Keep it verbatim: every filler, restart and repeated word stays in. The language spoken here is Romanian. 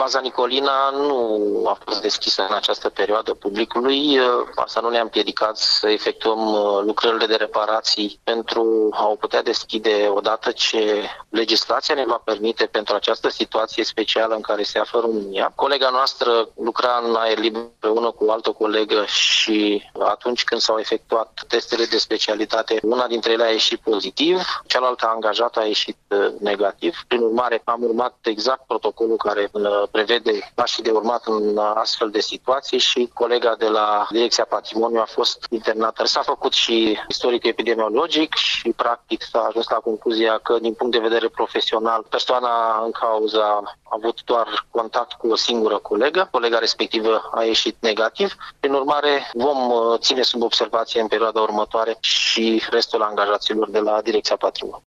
Baza Nicolina nu a fost deschisă în această perioadă publicului. Asta nu ne-a împiedicat să efectuăm lucrările de reparații pentru a o putea deschide odată ce legislația ne va permite pentru această situație specială în care se află România. Colega noastră lucra în aer liber împreună cu o altă colegă și atunci când s-au efectuat testele de specialitate, una dintre ele a ieșit pozitiv, cealaltă angajată a ieșit negativ. Prin urmare, am urmat exact protocolul care prevede pașii de urmat în astfel de situații și colega de la Direcția Patrimoniu a fost internată. S-a făcut și istoric epidemiologic și practic s-a ajuns la concluzia că din punct de vedere profesional persoana în cauză a avut doar contact cu o singură colegă. Colega respectivă a ieșit negativ. Prin urmare, vom ține sub observație în perioada următoare și restul angajaților de la Direcția Patrimoniu.